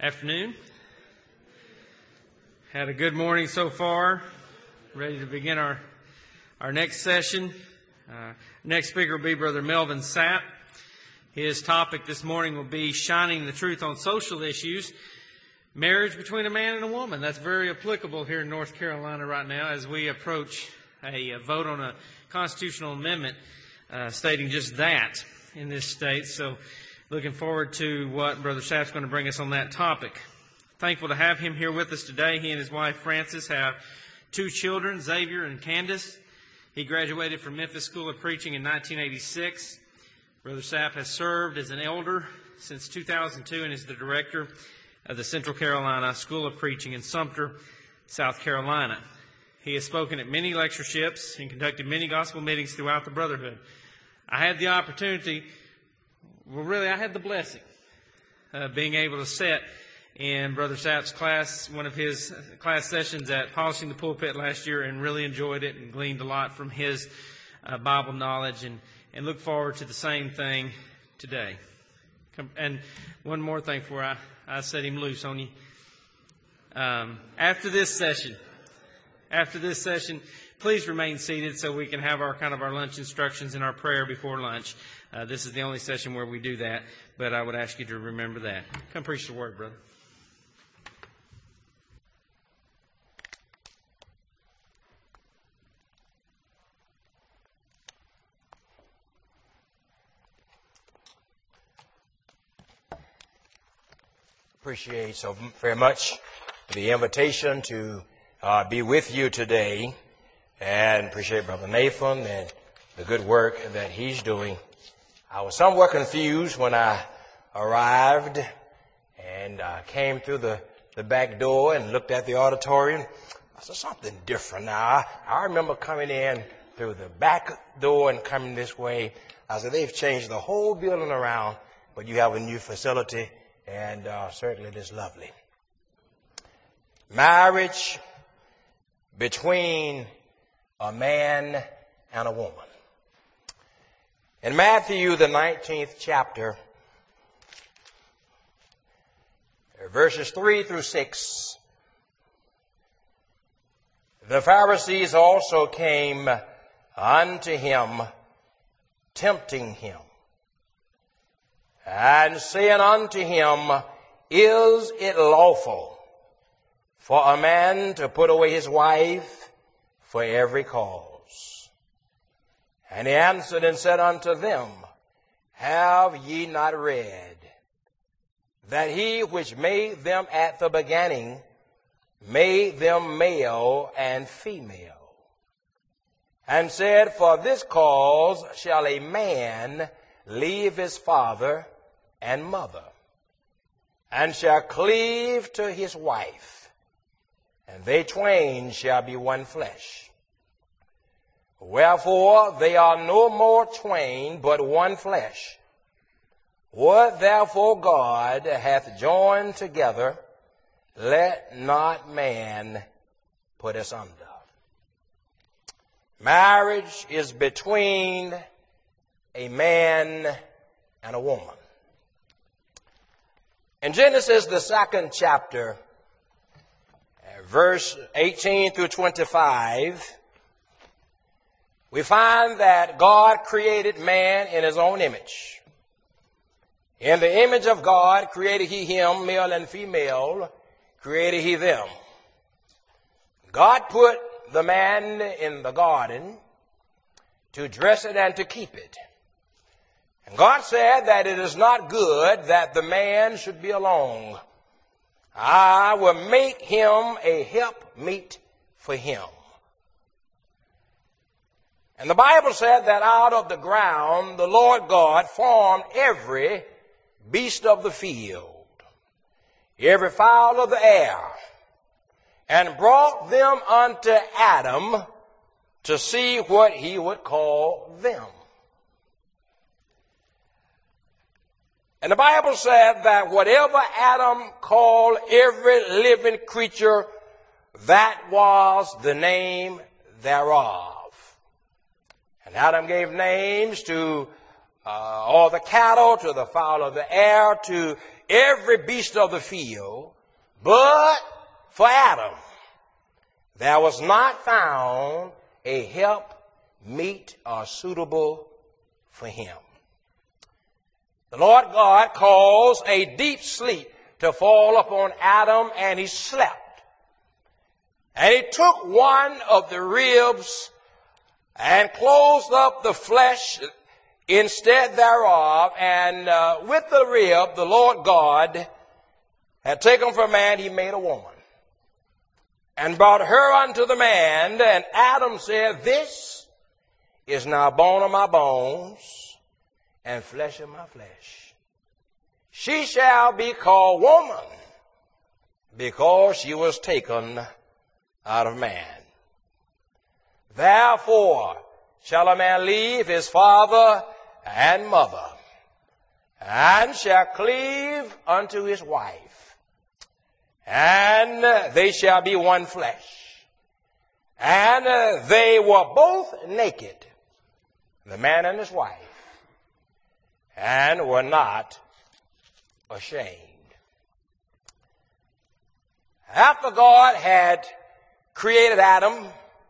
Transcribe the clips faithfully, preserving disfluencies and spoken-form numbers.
Afternoon. Had a good morning so far. Ready to begin our our next session. Uh, next speaker will be Brother Melvin Sapp. His topic this morning will be shining the truth on social issues. Marriage between a man and a woman. That's very applicable here in North Carolina right now as we approach a, a vote on a constitutional amendment uh, stating just that in this state. So looking forward to what Brother Sapp's going to bring us on that topic. Thankful to have him here with us today. He and his wife Frances have two children, Xavier and Candace. He graduated from Memphis School of Preaching in nineteen eighty-six. Brother Sapp has served as an elder since two thousand two and is the director of the Central Carolina School of Preaching in Sumter, South Carolina. He has spoken at many lectureships and conducted many gospel meetings throughout the brotherhood. I had the opportunity, well really I had the blessing of being able to sit in Brother Sapp's class, one of his class sessions at Polishing the Pulpit last year, and really enjoyed it and gleaned a lot from his uh, Bible knowledge, and, and look forward to the same thing today. And one more thing before I, I set him loose on you. Um, after this session, after this session, please remain seated so we can have our kind of our lunch instructions and our prayer before lunch. Uh, this is the only session where we do that, but I would ask you to remember that. Come preach the word, brother. Appreciate so very much the invitation to uh, be with you today, and appreciate Brother Nathan and the good work that he's doing. I was somewhat confused when I arrived and uh, came through the, the back door and looked at the auditorium. I saw something different. Now, I, I remember coming in through the back door and coming this way. I said, they've changed the whole building around, but you have a new facility. And uh, certainly it is lovely. Marriage between a man and a woman. In Matthew, the nineteenth chapter, verses three through six, the Pharisees also came unto him, tempting him, and saying unto him, Is it lawful for a man to put away his wife for every cause? And he answered and said unto them, Have ye not read that he which made them at the beginning made them male and female, and said, For this cause shall a man leave his father and mother, and shall cleave to his wife, and they twain shall be one flesh. Wherefore they are no more twain, but one flesh. What therefore God hath joined together, let not man put asunder. Marriage is between a man and a woman. In Genesis, the second chapter, verse eighteen through twenty-five, we find that God created man in his own image. In the image of God created he him, male and female, created he them. God put the man in the garden to dress it and to keep it. And God said that it is not good that the man should be alone. I will make him a helpmeet for him. And the Bible said that out of the ground the Lord God formed every beast of the field, every fowl of the air, and brought them unto Adam to see what he would call them. And the Bible said that whatever Adam called every living creature, that was the name thereof. And Adam gave names to uh, all the cattle, to the fowl of the air, to every beast of the field, but for Adam there was not found a help meet or suitable for him. The Lord God caused a deep sleep to fall upon Adam, and he slept. And he took one of the ribs and closed up the flesh instead thereof, and uh, with the rib the Lord God had taken from man, he made a woman, and brought her unto the man. And Adam said, this is now bone of my bones and flesh of my flesh. She shall be called woman, because she was taken out of man. Therefore shall a man leave his father and mother, and shall cleave unto his wife, and they shall be one flesh. And uh, they were both naked, the man and his wife, and were not ashamed. After God had created Adam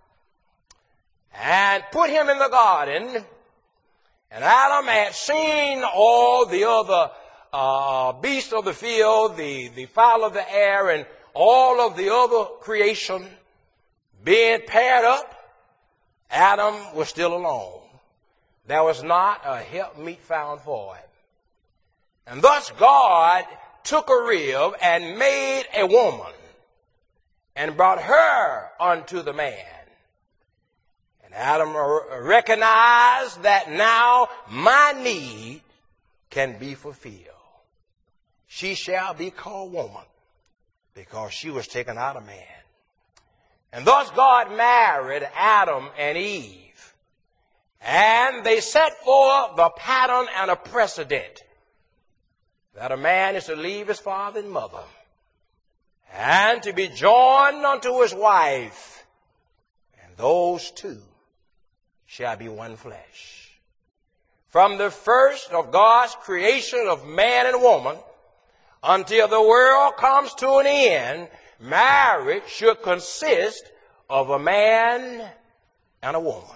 and put him in the garden, and Adam had seen all the other uh, beasts of the field, the, the fowl of the air, and all of the other creation being paired up, Adam was still alone. There was not a helpmeet found for him. And thus God took a rib and made a woman and brought her unto the man. And Adam recognized that now my need can be fulfilled. She shall be called woman, because she was taken out of man. And thus God married Adam and Eve, and they set forth the pattern and a precedent that a man is to leave his father and mother and to be joined unto his wife, and those two shall be one flesh. From the first of God's creation of man and woman until the world comes to an end, marriage should consist of a man and a woman.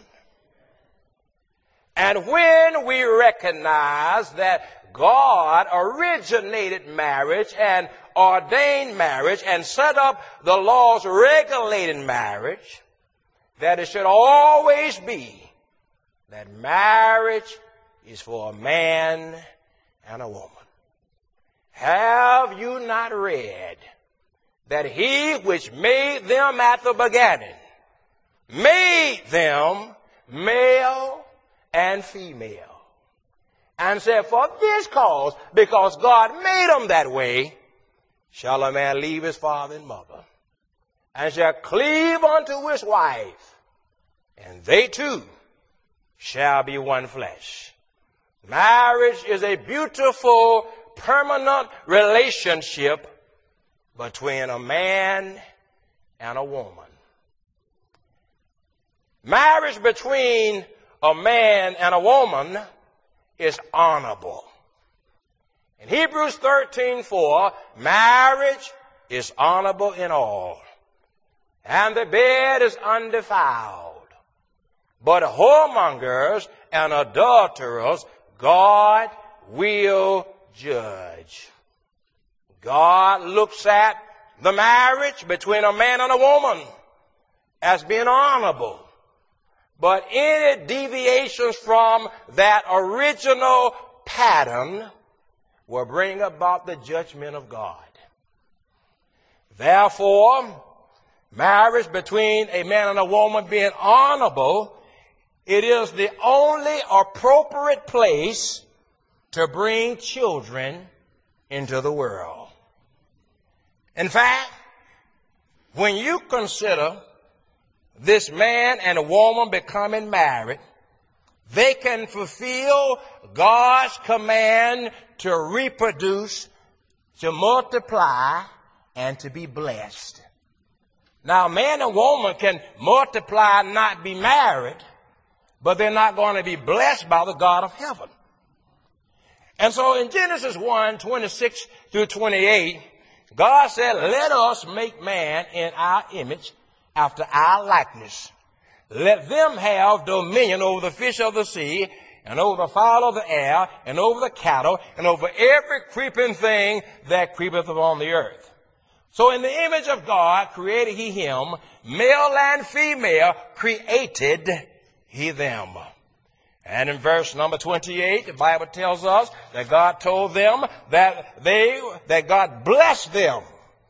And when we recognize that God originated marriage and ordained marriage and set up the laws regulating marriage, that it should always be that marriage is for a man and a woman. Have you not read that he which made them at the beginning made them male and female, and said, for this cause, because God made them that way, shall a man leave his father and mother, and shall cleave unto his wife, and they two shall be one flesh. Marriage is a beautiful, permanent relationship between a man and a woman. Marriage between a man and a woman is honorable. In Hebrews thirteen four, marriage is honorable in all, and the bed is undefiled. But whoremongers and adulterers God will judge. God looks at the marriage between a man and a woman as being honorable. But any deviations from that original pattern will bring about the judgment of God. Therefore, marriage between a man and a woman being honorable, it is the only appropriate place to bring children into the world. In fact, when you consider this man and a woman becoming married, they can fulfill God's command to reproduce, to multiply, and to be blessed. Now, man and woman can multiply and not be married, but they're not going to be blessed by the God of heaven. And so in Genesis one, twenty-six through twenty-eight, God said, let us make man in our image after our likeness. Let them have dominion over the fish of the sea and over the fowl of the air and over the cattle and over every creeping thing that creepeth upon the earth. So in the image of God created he him, male and female created he them. And in verse number twenty-eight, the Bible tells us that God told them that they, that God blessed them.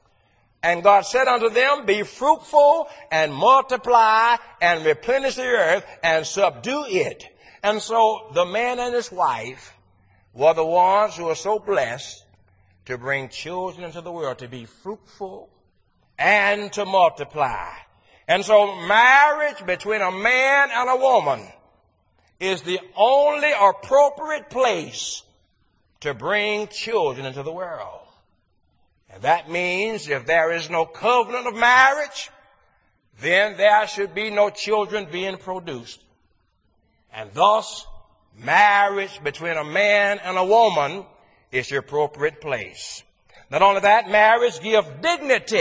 And God said unto them, be fruitful and multiply and replenish the earth and subdue it. And so the man and his wife were the ones who were so blessed to bring children into the world, to be fruitful and to multiply. And so marriage between a man and a woman is the only appropriate place to bring children into the world. And that means if there is no covenant of marriage, then there should be no children being produced. And thus, marriage between a man and a woman is the appropriate place. Not only that, marriage gives dignity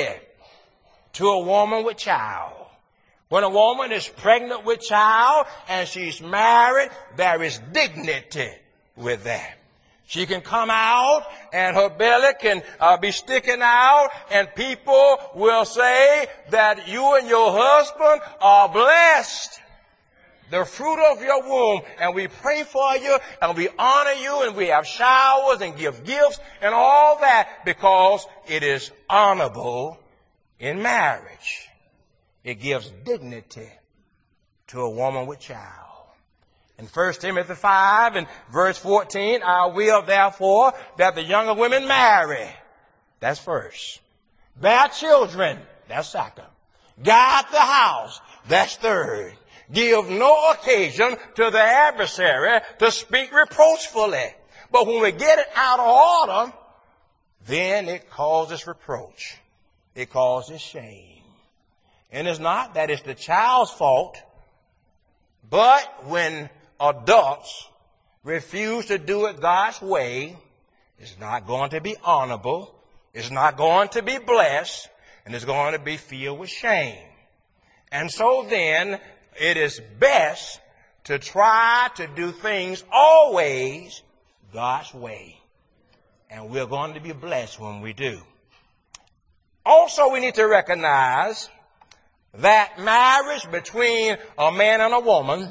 to a woman with child. When a woman is pregnant with child and she's married, there is dignity with that. She can come out and her belly can uh, be sticking out, and people will say that you and your husband are blessed. The fruit of your womb, and we pray for you and we honor you and we have showers and give gifts and all that because it is honorable in marriage. It gives dignity to a woman with child. In First Timothy five and verse fourteen, I will therefore that the younger women marry. That's first. Bear children. That's second. Guard the house. That's third. Give no occasion to the adversary to speak reproachfully. But when we get it out of order, then it causes reproach. It causes shame. And it's not that it's the child's fault, but when adults refuse to do it God's way, it's not going to be honorable, it's not going to be blessed, and it's going to be filled with shame. And so then, it is best to try to do things always God's way. And we're going to be blessed when we do. Also, we need to recognize that marriage between a man and a woman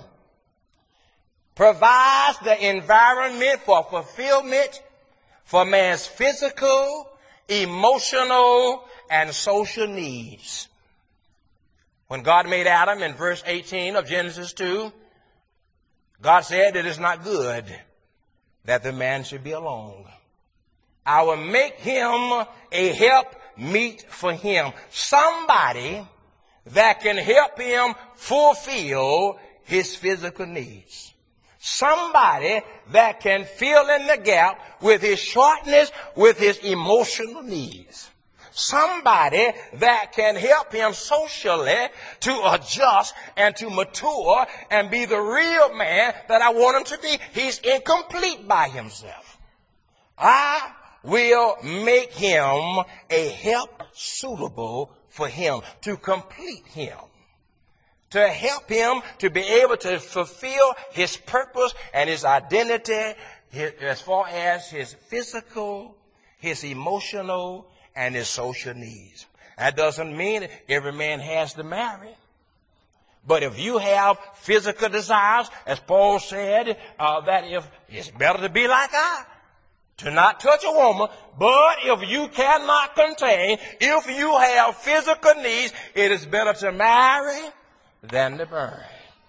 provides the environment for fulfillment for man's physical, emotional, and social needs. When God made Adam in verse eighteen of Genesis two, God said it is not good that the man should be alone. I will make him a help meet for him. Somebody that can help him fulfill his physical needs. Somebody that can fill in the gap with his shortness, with his emotional needs. Somebody that can help him socially to adjust and to mature and be the real man that I want him to be. He's incomplete by himself. I will make him a help suitable for him, to complete him, to help him to be able to fulfill his purpose and his identity as far as his physical, his emotional, and his social needs. That doesn't mean that every man has to marry. But if you have physical desires, as Paul said, uh, that if it's better to be like I, to not touch a woman, but if you cannot contain, if you have physical needs, it is better to marry than to burn.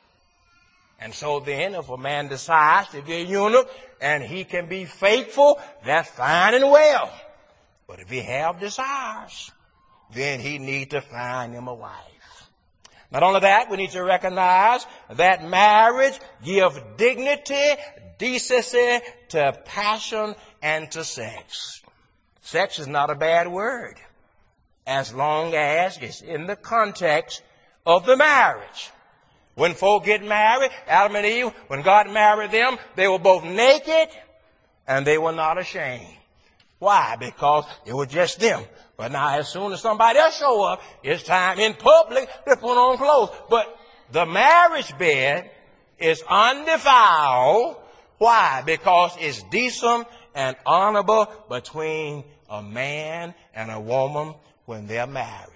And so then, if a man decides to be a eunuch and he can be faithful, that's fine and well. But if he have desires, then he need to find him a wife. Not only that, we need to recognize that marriage gives dignity, decency to passion and to sex. Sex is not a bad word, as long as it's in the context of the marriage. When folk get married, Adam and Eve, when God married them, they were both naked and they were not ashamed. Why? Because it was just them. But now as soon as somebody else show up, it's time in public to put on clothes. But the marriage bed is undefiled. Why? Because it's decent and honorable between a man and a woman when they're married.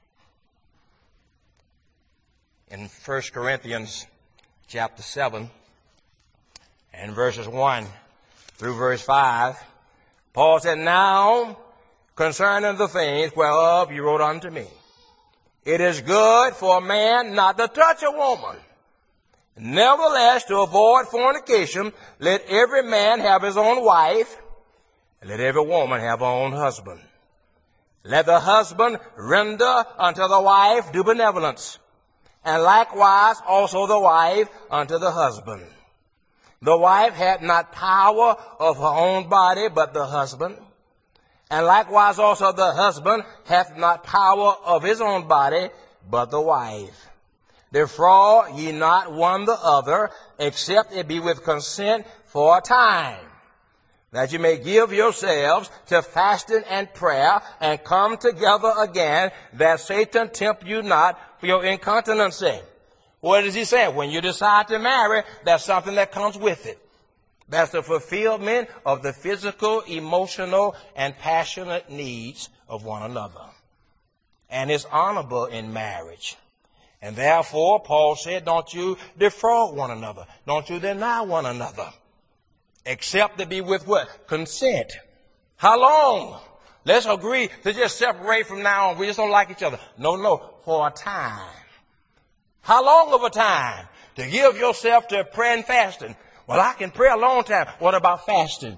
In First Corinthians chapter seven and verses one through verse five, Paul said, now concerning the things whereof you wrote unto me, it is good for a man not to touch a woman. Nevertheless, to avoid fornication, let every man have his own wife, and let every woman have her own husband. Let the husband render unto the wife due benevolence, and likewise also the wife unto the husband. The wife hath not power of her own body, but the husband. And likewise also the husband hath not power of his own body, but the wife. Defraud ye not one the other, except it be with consent for a time, that you may give yourselves to fasting and prayer, and come together again, that Satan tempt you not for your incontinency. What is he saying? When you decide to marry, there's something that comes with it. That's the fulfillment of the physical, emotional, and passionate needs of one another. And it's honorable in marriage. And therefore, Paul said, don't you defraud one another. Don't you deny one another. Except to be with what? Consent. How long? Let's agree to just separate from now on. We just don't like each other. No, no, for a time. How long of a time? To give yourself to prayer and fasting. Well, I can pray a long time. What about fasting?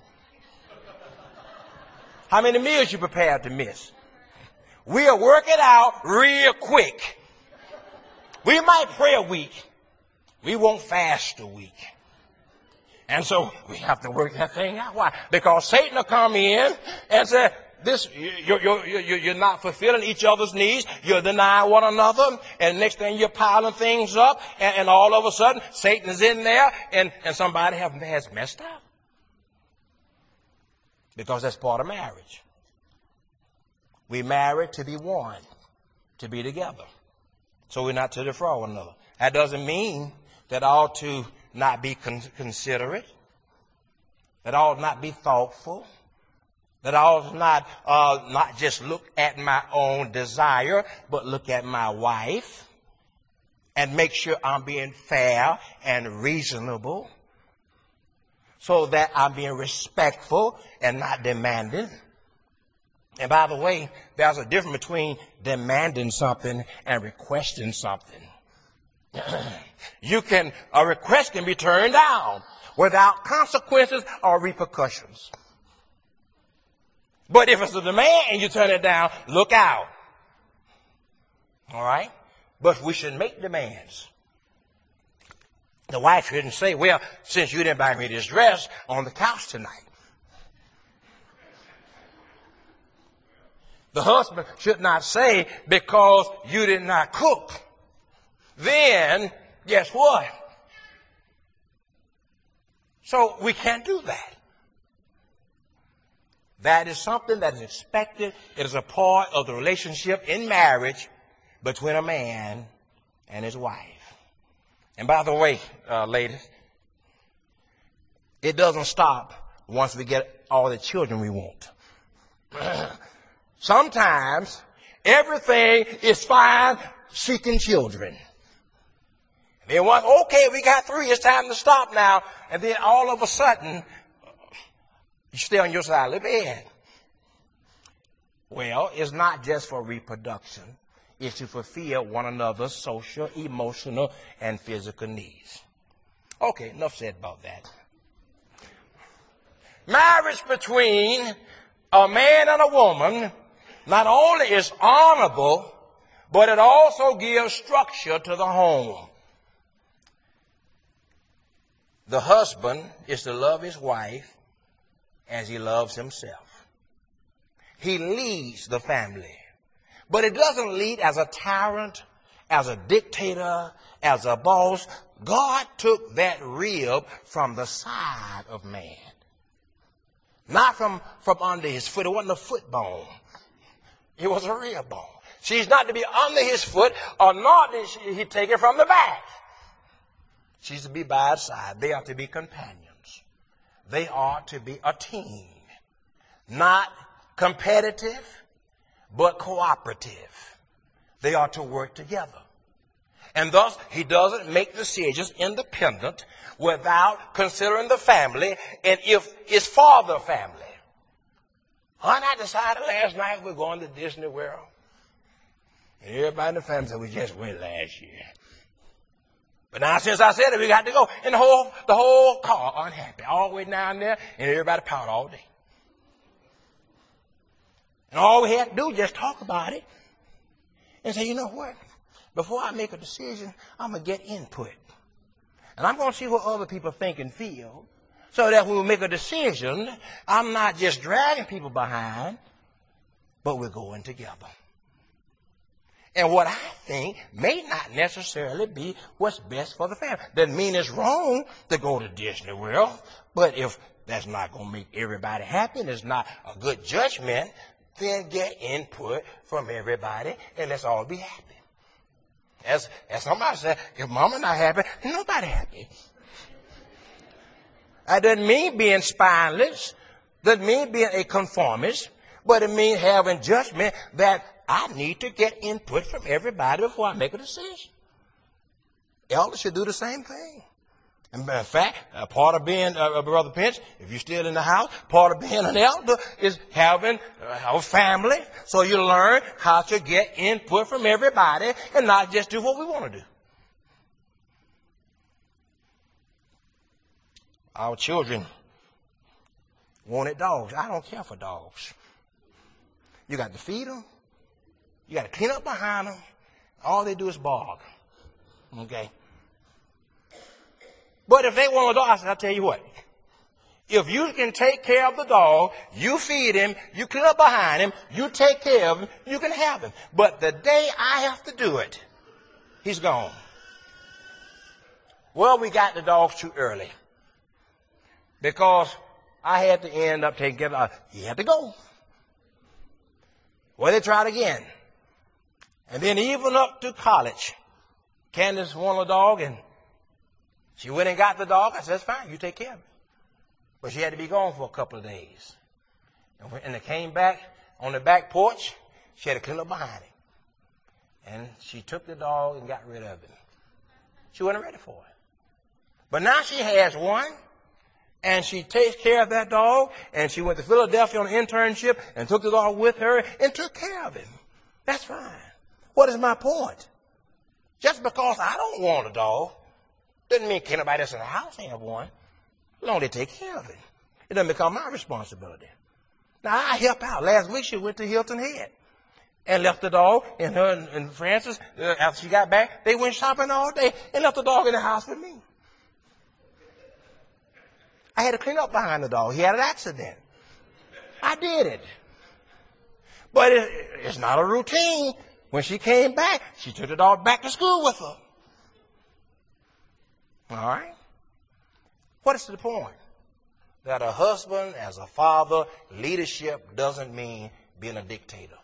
How many meals you prepared to miss? We'll work it out real quick. We might pray a week. We won't fast a week. And so we have to work that thing out. Why? Because Satan will come in and say, this, you're, you're, you're, you're not fulfilling each other's needs. You're denying one another. And next thing you're piling things up. And, and all of a sudden, Satan is in there and, and somebody have, has messed up. Because that's part of marriage. We married to be one, to be together. So we're not to defraud one another. That doesn't mean that I ought to not be con- considerate, that I ought not be thoughtful, that I ought not, uh, not just look at my own desire, but look at my wife and make sure I'm being fair and reasonable so that I'm being respectful and not demanding. And by the way, there's a difference between demanding something and requesting something. You can, a request can be turned down without consequences or repercussions. But if it's a demand and you turn it down, look out. All right? But we should make demands. The wife shouldn't say, well, since you didn't buy me this dress on the couch tonight. The husband should not say, because you did not cook. Then, guess what? So we can't do that. That is something that is expected. It is a part of the relationship in marriage between a man and his wife. And by the way, uh, ladies, it doesn't stop once we get all the children we want. Sometimes everything is fine seeking children. Then once, okay, we got three, it's time to stop now. And then all of a sudden, you stay on your side of the bed. Well, it's not just for reproduction. It's to fulfill one another's social, emotional, and physical needs. Okay, enough said about that. Marriage between a man and a woman not only is honorable, but it also gives structure to the home. The husband is to love his wife as he loves himself. He leads the family, but it doesn't lead as a tyrant, as a dictator, as a boss. God took that rib from the side of man. Not from, from under his foot. It wasn't a foot bone. It was a real bone. She's not to be under his foot, or not did she, he take it from the back. She's to be by his side. They are to be companions. They are to be a team. Not competitive, but cooperative. They are to work together. And thus, he doesn't make decisions independent without considering the family, and if it's for the family. Honey, I decided last night we're going to Disney World. And everybody in the family said we just went last year. But now since I said it, we got to go. And the whole, the whole car unhappy, all the way down there, and everybody pouted all day. And all we had to do was just talk about it and say, you know what? Before I make a decision, I'm going to get input. And I'm going to see what other people think and feel, so that when we make a decision, I'm not just dragging people behind, but we're going together. And what I think may not necessarily be what's best for the family. Doesn't mean it's wrong to go to Disney World, but if that's not going to make everybody happy and it's not a good judgment, then get input from everybody and let's all be happy. As, as somebody said, if mama not happy, nobody happy. That doesn't mean being spineless, doesn't mean being a conformist, but it means having judgment that I need to get input from everybody before I make a decision. Elders should do the same thing. And in fact, uh, part of being uh, Brother Pinch, if you're still in the house, part of being an elder is having uh, a family. So you learn how to get input from everybody and not just do what we want to do. Our children wanted dogs. I don't care for dogs. You got to feed them. You got to clean up behind them. All they do is bark. Okay? But if they want a dog, I said, I'll tell you what. If you can take care of the dog, you feed him, you clean up behind him, you take care of him, you can have him. But the day I have to do it, he's gone. Well, we got the dogs too early. Because I had to end up taking care of the dog. He had to go. Well, they tried again. And then even up to college, Candace wanted a dog, and she went and got the dog. I said, that's fine, you take care of it. But she had to be gone for a couple of days. And when and they came back on the back porch, she had to clean up behind it. And she took the dog and got rid of it. She wasn't ready for it. But now she has one, and she takes care of that dog, and she went to Philadelphia on an internship and took the dog with her and took care of him. That's fine. What is my point? Just because I don't want a dog doesn't mean can't nobody else in the house have one. As long as they take care of it. It doesn't become my responsibility. Now, I help out. Last week, she went to Hilton Head and left the dog, and her and, and Francis, uh, after she got back, they went shopping all day and left the dog in the house with me. I had to clean up behind the dog. He had an accident. I did it. But it, it's not a routine. When she came back, she took the dog back to school with her. All right? What is the point? That a husband, as a father, leadership doesn't mean being a dictator.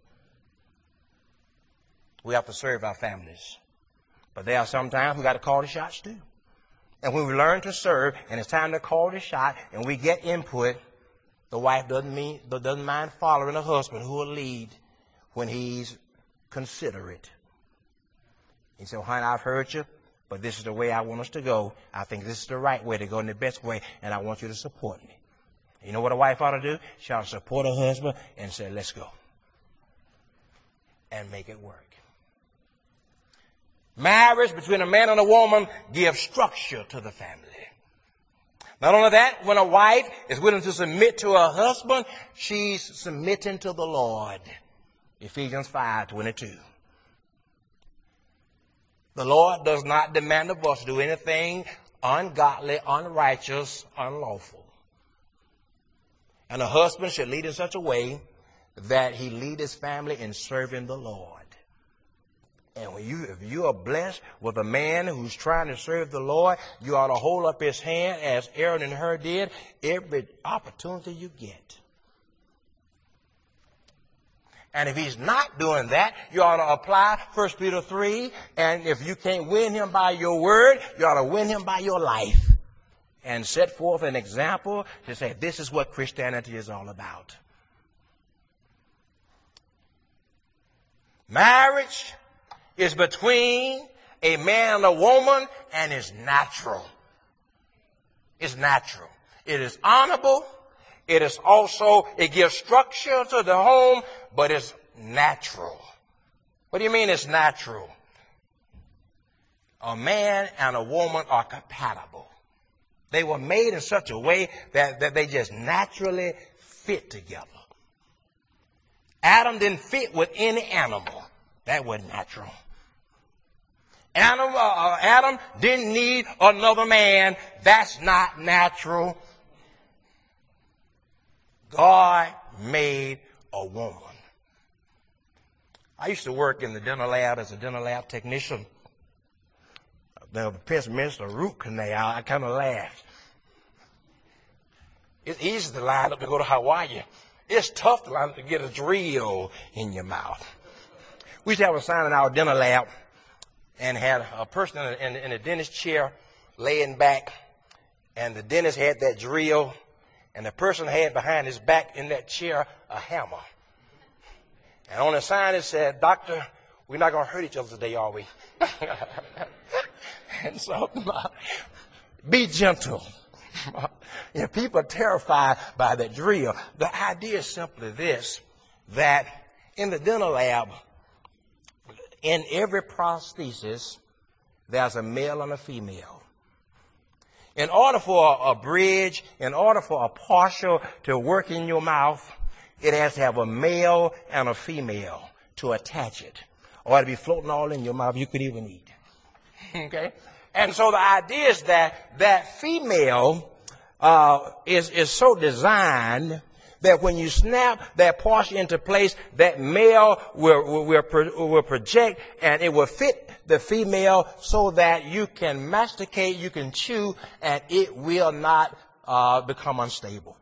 We have to serve our families. But there are sometimes we got to call the shots too. And when we learn to serve, and it's time to call the shot, and we get input, the wife doesn't mean doesn't mind following a husband who will lead when he's considerate. He said, honey, I've heard you, but this is the way I want us to go. I think this is the right way to go, and the best way, and I want you to support me. You know what a wife ought to do? She ought to support her husband and say, let's go. And make it work. Marriage between a man and a woman gives structure to the family. Not only that, when a wife is willing to submit to her husband, she's submitting to the Lord. Ephesians five twenty-two. The Lord does not demand of us to do anything ungodly, unrighteous, unlawful. And a husband should lead in such a way that he lead his family in serving the Lord And when you, if you are blessed with a man who's trying to serve the Lord, you ought to hold up his hand as Aaron and Hur did every opportunity you get. And if he's not doing that, you ought to apply First Peter three. And if you can't win him by your word, you ought to win him by your life. And set forth an example to say, this is what Christianity is all about. Marriage is between a man and a woman, and is natural. It's natural. It is honorable. It is also, it gives structure to the home, but it's natural. What do you mean it's natural? A man and a woman are compatible. They were made in such a way that, that they just naturally fit together. Adam didn't fit with any animal. That wasn't natural. Adam, uh, Adam didn't need another man. That's not natural. God made a woman. I used to work in the dental lab as a dental lab technician. The person mentioned a root canal. I kind of laughed. It's easy to line up to go to Hawaii. It's tough to line up to get a drill in your mouth. We used to have a sign in our dental lab and had a person in a, in, in a dentist chair laying back, and the dentist had that drill, and the person had behind his back in that chair a hammer. And on the sign it said, "Doctor, we're not going to hurt each other today, are we?" And so, be gentle. You know, people are terrified by that drill. The idea is simply this, that in the dental lab, in every prosthesis, there's a male and a female. In order for a bridge, in order for a partial to work in your mouth, it has to have a male and a female to attach it, or it'll be floating all in your mouth. You could even eat. Okay? And so the idea is that that female uh, is, is so designed that when you snap that partial into place, that male will, will, will, will project and it will fit the female so that you can masticate, you can chew, and it will not uh, become unstable.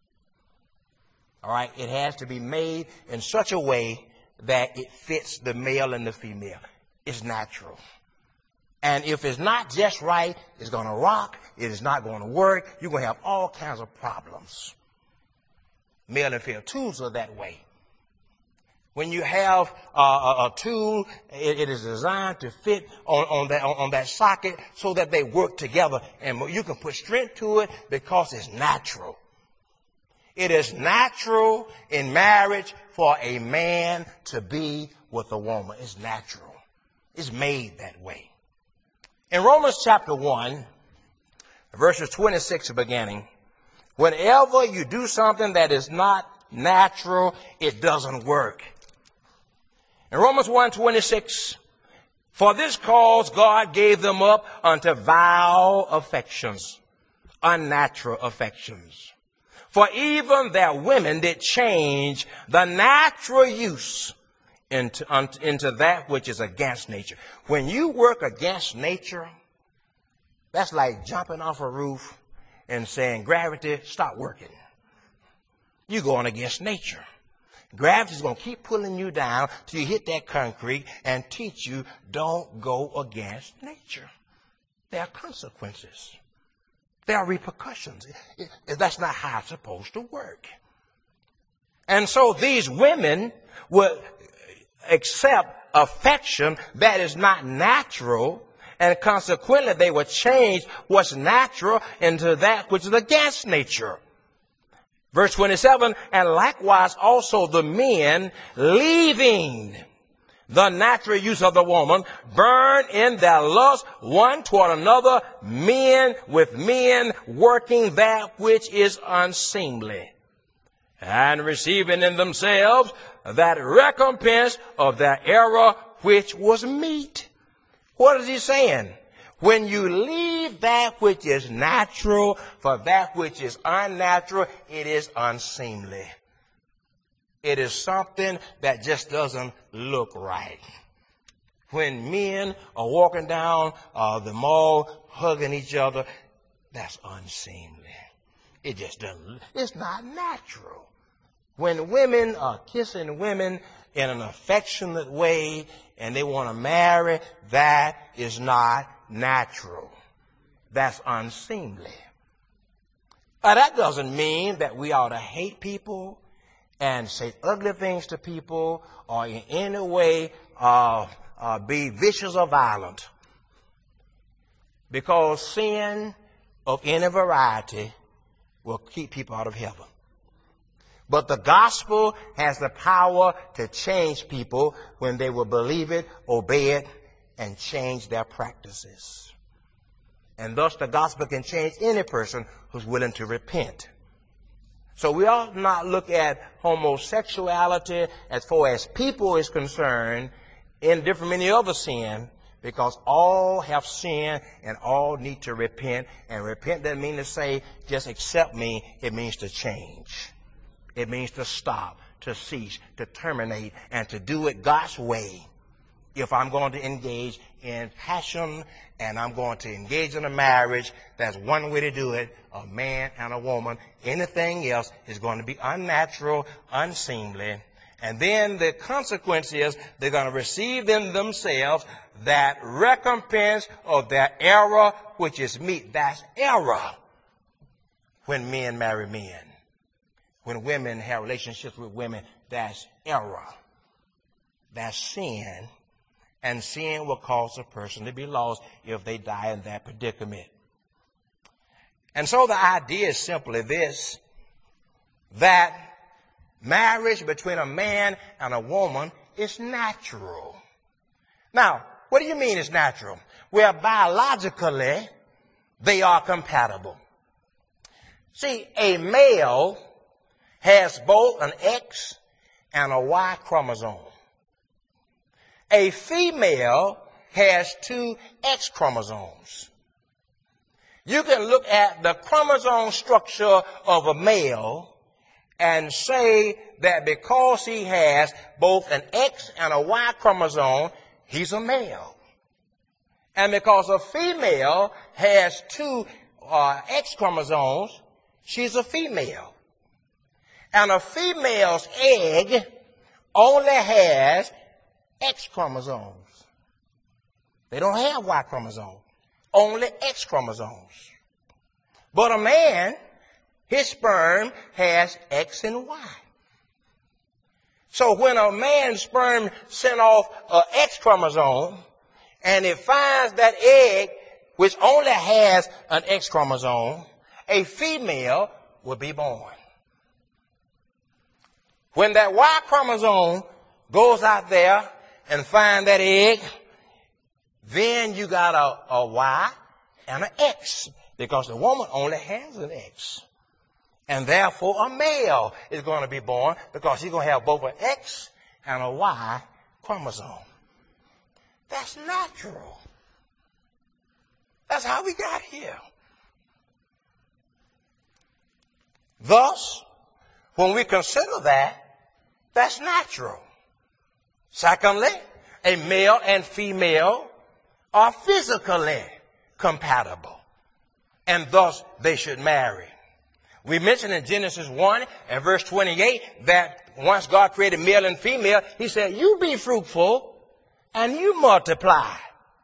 All right? It has to be made in such a way that it fits the male and the female. It's natural. And if it's not just right, it's going to rock. It is not going to work. You're going to have all kinds of problems. Male and female tools are that way. When you have uh, a, a tool, it, it is designed to fit on, on, that, on, on that socket so that they work together. And you can put strength to it because it's natural. It is natural in marriage for a man to be with a woman. It's natural. It's made that way. In Romans chapter one, verses twenty-six beginning, whenever you do something that is not natural, it doesn't work. In Romans one twenty-six, for this cause God gave them up unto vile affections, unnatural affections. For even their women did change the natural use into, into that which is against nature. When you work against nature, that's like jumping off a roof and saying, gravity, stop working. You're going against nature. Gravity is going to keep pulling you down till you hit that concrete and teach you don't go against nature. There are consequences. There are repercussions. It, it, that's not how it's supposed to work. And so these women would accept affection that is not natural, and consequently they would change what's natural into that which is against nature. Verse twenty-seven, and likewise also the men, leaving the natural use of the woman, burn in their lust one toward another, men with men, working that which is unseemly, and receiving in themselves that recompense of their error which was meet. What is he saying? When you leave that which is natural for that which is unnatural, it is unseemly. It is something that just doesn't look right. when men are walking down uh, the mall hugging each other, that's unseemly. It just doesn't, it's not natural. When women are kissing women in an affectionate way and they want to marry, that is not natural. That's unseemly. Now, that doesn't mean that we ought to hate people and say ugly things to people or in any way uh, uh, be vicious or violent. Because sin of any variety will keep people out of heaven. But the gospel has the power to change people when they will believe it, obey it, and change their practices. And thus the gospel can change any person who's willing to repent. So we ought not look at homosexuality as far as people is concerned any different from any other sin, because all have sinned and all need to repent. And repent doesn't mean to say, just accept me. It means to change. It means to stop, to cease, to terminate, and to do it God's way. If I'm going to engage in passion and I'm going to engage in a marriage, that's one way to do it, a man and a woman. Anything else is going to be unnatural, unseemly. And then the consequence is they're going to receive in themselves that recompense of their error, which is meat. That's error when men marry men. When women have relationships with women, that's error. That's sin. And sin will cause a person to be lost if they die in that predicament. And so the idea is simply this, that marriage between a man and a woman is natural. Now, what do you mean it's natural? Well, biologically, they are compatible. See, a male has both an X and a Y chromosome. A female has two X chromosomes. You can look at the chromosome structure of a male and say that because he has both an X and a Y chromosome, he's a male. And because a female has two uh, X chromosomes, she's a female. And a female's egg only has X chromosomes. They don't have Y chromosomes, only X chromosomes. But a man, his sperm has X and Y. So when a man's sperm sent off an X chromosome and it finds that egg which only has an X chromosome, a female will be born. When that Y chromosome goes out there and find that egg, then you got a, a Y and an X, because the woman only has an X. And therefore a male is going to be born because he's going to have both an X and a Y chromosome. That's natural. That's how we got here. Thus, when we consider that, that's natural. Secondly, a male and female are physically compatible, and thus they should marry. We mentioned in Genesis one and verse twenty-eight that once God created male and female, he said, you be fruitful and you multiply.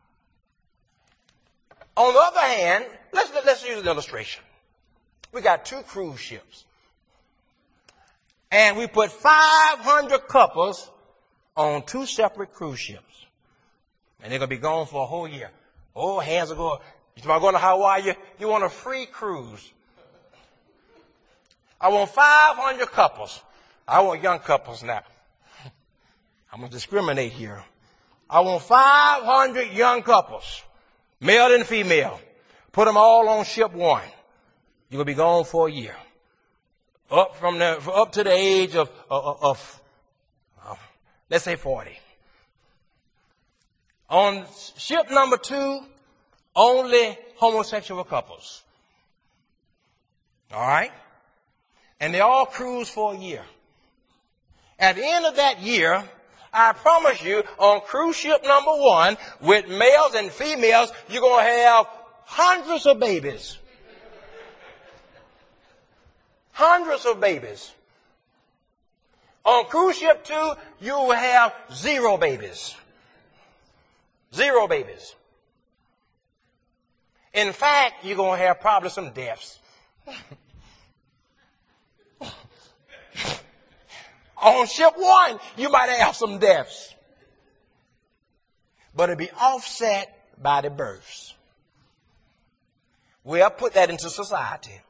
On the other hand, let's, let's use an illustration. We got two cruise ships. And we put five hundred couples on two separate cruise ships. And they're going to be gone for a whole year. Oh, hands are going. You want to go to Hawaii? You want a free cruise. I want five hundred couples. I want young couples now. I'm going to discriminate here. I want five hundred young couples, male and female. Put them all on ship one. You're going to be gone for a year. Up from the, up to the age of, of, of, of, let's say forty. On ship number two, only homosexual couples. All right? And they all cruise for a year. At the end of that year, I promise you, on cruise ship number one, with males and females, you're going to have hundreds of babies. Hundreds of babies. On cruise ship two, you will have zero babies. Zero babies. In fact, you're going to have probably some deaths. On ship one, you might have some deaths. But it'll be offset by the births. We'll put that into society.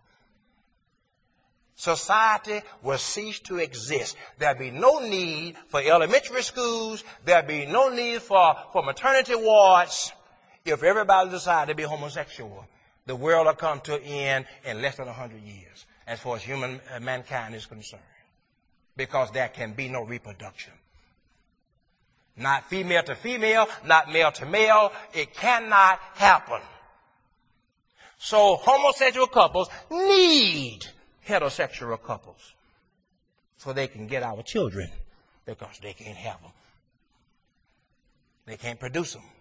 Society will cease to exist. There'll be no need for elementary schools. There'll be no need for, for maternity wards. If everybody decided to be homosexual, the world will come to an end in less than a hundred years, as far as human uh, mankind is concerned. Because there can be no reproduction. Not female to female, not male to male. It cannot happen. So homosexual couples need heterosexual couples so they can get our children, because they can't have them. They can't produce them.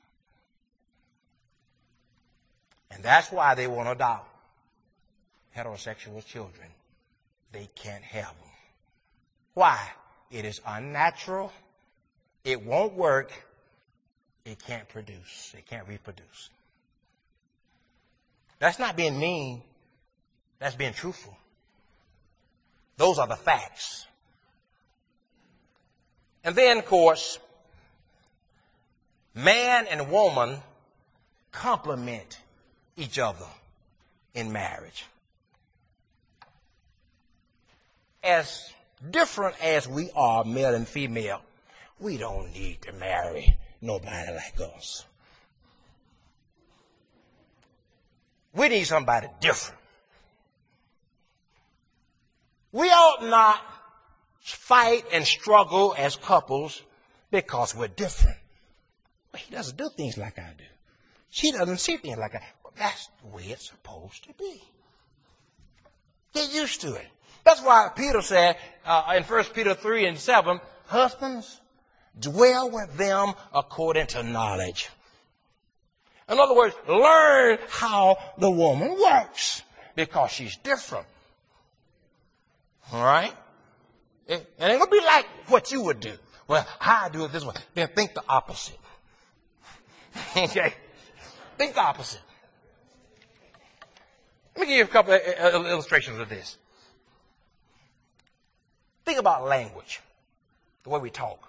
And that's why they want to adopt heterosexual children. They can't have them. Why? It is unnatural. It won't work. It can't produce. It can't reproduce. That's not being mean. That's being truthful. Those are the facts. And then, of course, man and woman complement each other in marriage. As different as we are, male and female, we don't need to marry nobody like us. We need somebody different. We ought not fight and struggle as couples because we're different. Well, he doesn't do things like I do. She doesn't see things like I. Well, that's the way it's supposed to be. Get used to it. That's why Peter said uh, in First Peter three and seven, husbands, dwell with them according to knowledge. In other words, learn how the woman works because she's different. All right? It, it ain't going to be like what you would do. Well, how I do it this way. Then think the opposite. Okay? Think the opposite. Let me give you a couple of illustrations of this. Think about language, the way we talk.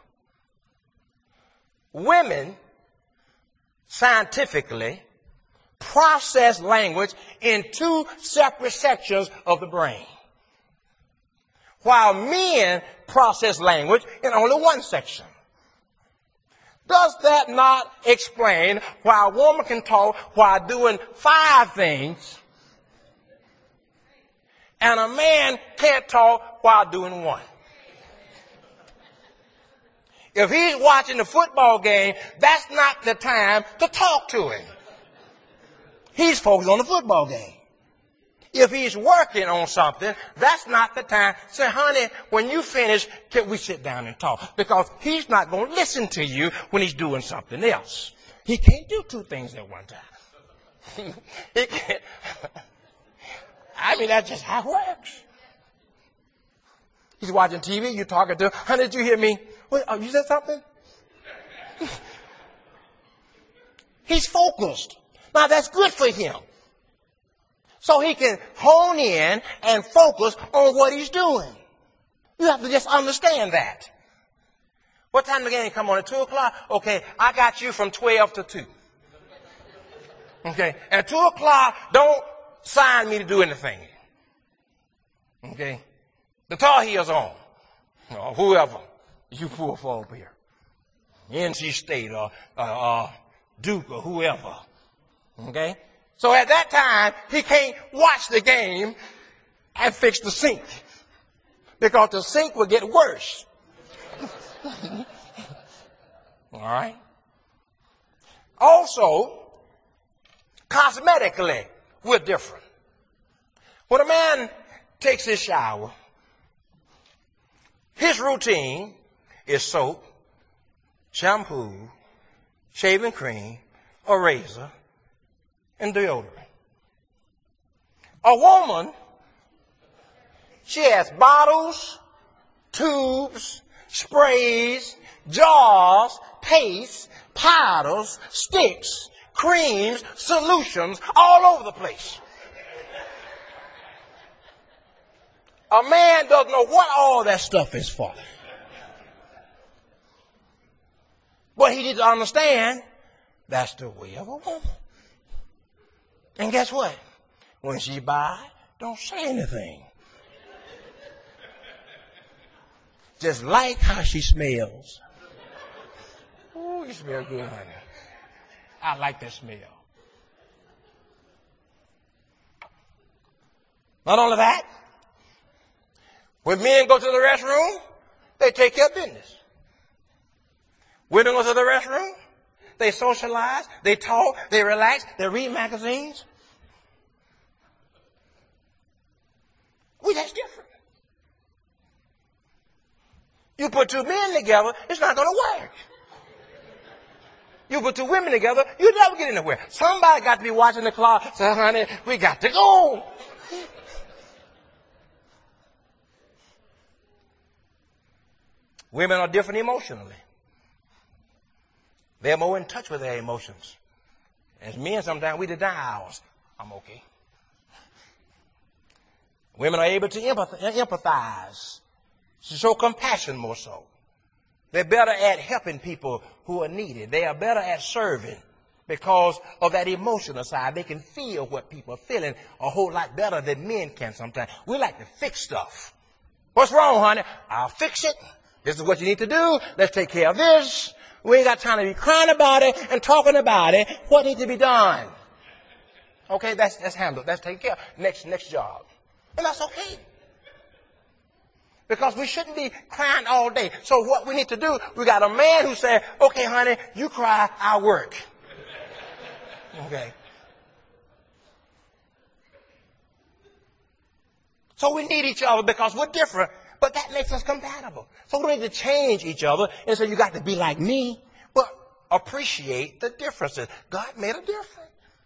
Women scientifically process language in two separate sections of the brain, while men process language in only one section. Does that not explain why a woman can talk while doing five things and a man can't talk while doing one? If he's watching the football game, that's not the time to talk to him. He's focused on the football game. If he's working on something, that's not the time. Say, honey, when you finish, can we sit down and talk? Because he's not going to listen to you when he's doing something else. He can't do two things at one time. He can't. I mean, that's just how it works. He's watching T V, you're talking to him. Honey, did you hear me? Wait, oh, you said something? He's focused. Now, that's good for him. So he can hone in and focus on what he's doing. You have to just understand that. What time the game come on? At two o'clock? Okay, I got you from twelve to two. Okay, at two o'clock, don't sign me to do anything. Okay, the Tar Heels on, or whoever you pull for up here, N C State or uh, uh, Duke or whoever. Okay. So at that time, he can't watch the game and fix the sink, because the sink will get worse. All right. Also, cosmetically, we're different. When a man takes his shower, his routine is soap, shampoo, shaving cream, a razor, and deodorant. A woman, she has bottles, tubes, sprays, jars, pastes, powders, sticks, creams, solutions all over the place. A man doesn't know what all that stuff is for. But he needs to understand that's the way of a woman. And guess what? When she buy, don't say anything. Just like how she smells. Ooh, you smell good, honey. I like that smell. Not only that, when men go to the restroom, they take care of business. Women go to the restroom, they socialize, they talk, they relax, they read magazines. We that's different. You put two men together, it's not going to work. You put two women together, you never get anywhere. Somebody got to be watching the clock. Say, honey, we got to go. Women are different emotionally. They're more in touch with their emotions. As men, sometimes we deny ours. I'm okay. Women are able to empathize, to show compassion more so. They're better at helping people who are needed. They are better at serving because of that emotional side. They can feel what people are feeling a whole lot better than men can sometimes. We like to fix stuff. What's wrong, honey? I'll fix it. This is what you need to do. Let's take care of this. We ain't got time to be crying about it and talking about it. What needs to be done? Okay, that's, that's handled. That's taken care of. Next, next job. And that's okay. Because we shouldn't be crying all day. So what we need to do, we got a man who said, okay, honey, you cry, I'll work. Okay. So we need each other because we're different, but that makes us compatible. So we don't need to change each other and say, you got to be like me, but appreciate the differences. God made a difference.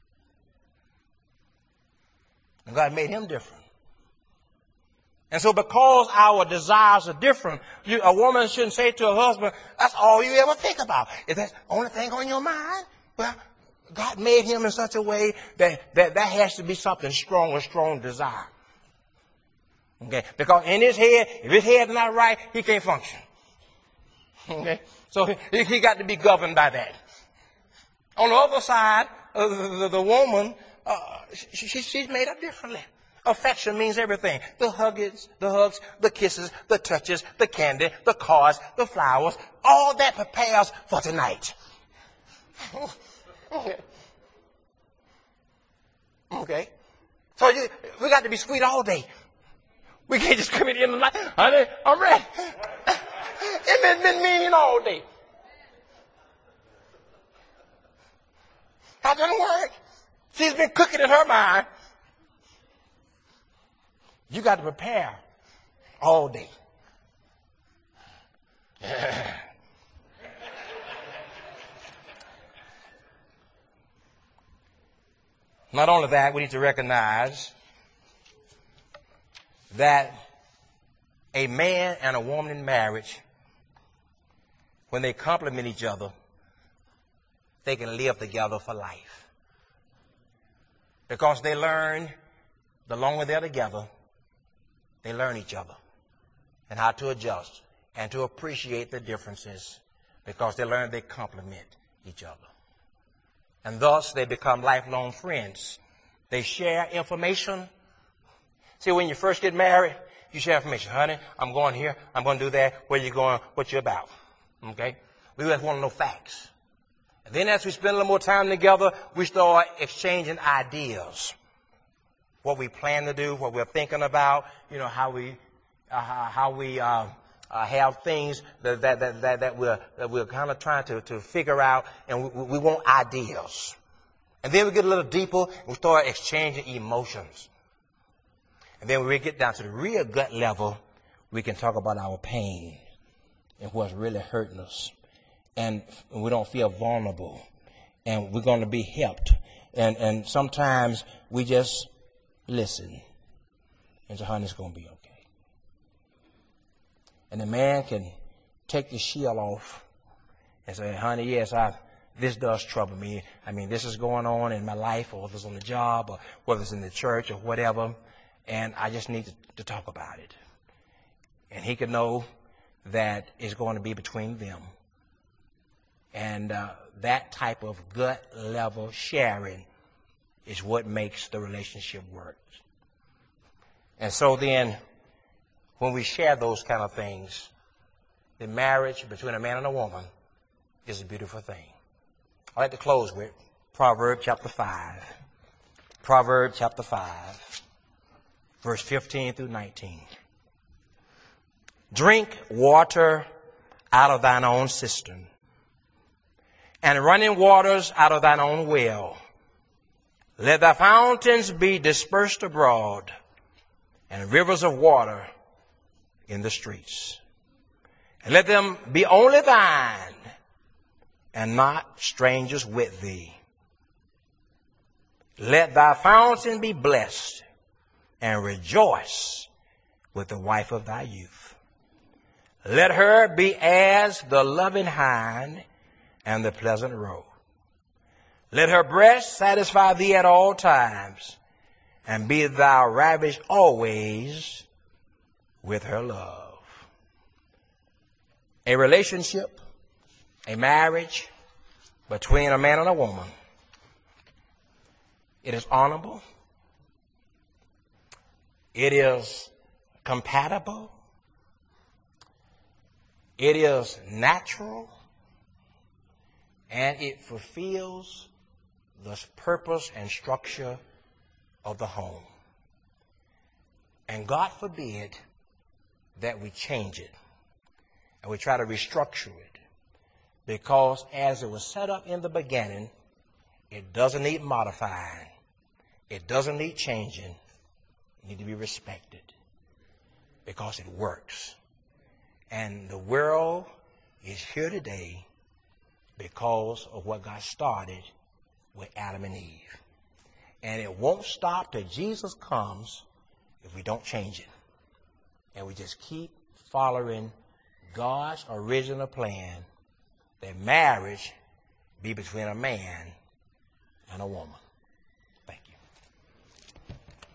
And God made him different. And so because our desires are different, you, a woman shouldn't say to her husband, that's all you ever think about. If that's the only thing on your mind, well, God made him in such a way that that, that has to be something strong, a strong desire. Okay? Because in his head, if his head's not right, he can't function. Okay? So he, he got to be governed by that. On the other side, uh, the, the, the woman, uh, she, she, she's made up differently. Affection means everything. The hugs, the hugs, the kisses, the touches, the candy, the cards, the flowers. All that prepares for tonight. Okay. Okay. So you, we got to be sweet all day. We can't just come in the end of the night. Honey, I'm ready. It's been, been mean all day. That doesn't work. She's been cooking in her mind. You got to prepare all day. Not only that, we need to recognize that a man and a woman in marriage, when they complement each other, they can live together for life. Because they learn, the longer they're together, they learn each other and how to adjust and to appreciate the differences because they learn they complement each other. And thus they become lifelong friends. They share information. See, when you first get married, you share information. Honey, I'm going here. I'm going to do that. Where you going? What you about? Okay? We just want to know facts. And then as we spend a little more time together, we start exchanging ideas. What we plan to do, what we're thinking about, you know, how we, uh, how we uh, uh, have things that that that that, that we're that we're kind of trying to to figure out, and we, we want ideas. And then we get a little deeper, and we start exchanging emotions. And then when we get down to the real gut level, we can talk about our pain and what's really hurting us, and we don't feel vulnerable, and we're going to be helped. And, and sometimes we just listen and say, honey, it's going to be okay. And the man can take the shield off and say, honey, yes, I, this does trouble me. I mean, this is going on in my life, or whether it's on the job, or whether it's in the church, or whatever, and I just need to, to talk about it. And he could know that it's going to be between them. And uh, that type of gut level sharing is what makes the relationship work. And so then, when we share those kind of things, the marriage between a man and a woman is a beautiful thing. I'd like to close with Proverbs chapter five. Proverbs chapter five, verse fifteen through nineteen. Drink water out of thine own cistern, and running waters out of thine own well. Let thy fountains be dispersed abroad, and rivers of water in the streets. And let them be only thine, and not strangers with thee. Let thy fountain be blessed, and rejoice with the wife of thy youth. Let her be as the loving hind and the pleasant roe. Let her breast satisfy thee at all times, and be thou ravished always with her love. A relationship, a marriage between a man and a woman, it is honorable, it is compatible, it is natural, and it fulfills the purpose and structure of the home. And God forbid that we change it and we try to restructure it, because as it was set up in the beginning, it doesn't need modifying. It doesn't need changing. It needs to be respected because it works. And the world is here today because of what God started with Adam and Eve. And it won't stop till Jesus comes if we don't change it. And we just keep following God's original plan that marriage be between a man and a woman.